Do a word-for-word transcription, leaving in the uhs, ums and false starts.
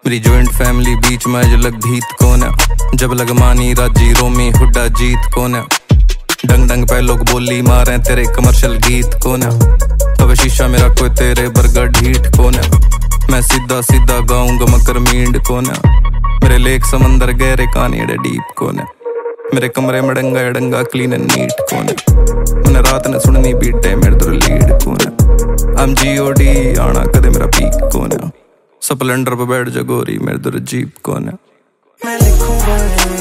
मेरी joint family बीच में जलग भीत कौन है। जब लग मानी राजी रोमी हुड्डा जीत कौन है। डंग डंग पे लोग बोली मारे तेरे कमर्शियल गीत कौन है। अब शीशा मेरा कोई तेरे बर्गर ढीठ कौन है। मैं सीधा सीधा गाऊंगा मकर मींड कौन है। मेरे लेक समंदर गहरे कहानी एडे डीप कौन है। मेरे कमरे में डंगा डंगा क्लीन एंड नीट कौन है। मैंने रात ने सुननी बीटे मेरे दूर लीड कौन है। एम जी ओ डी आना कदे मेरा पीक कौन है। स्प्लेंडर पे बैठ जा गोरी मेरे दूर जीप कौन है। मैं लिखूंगा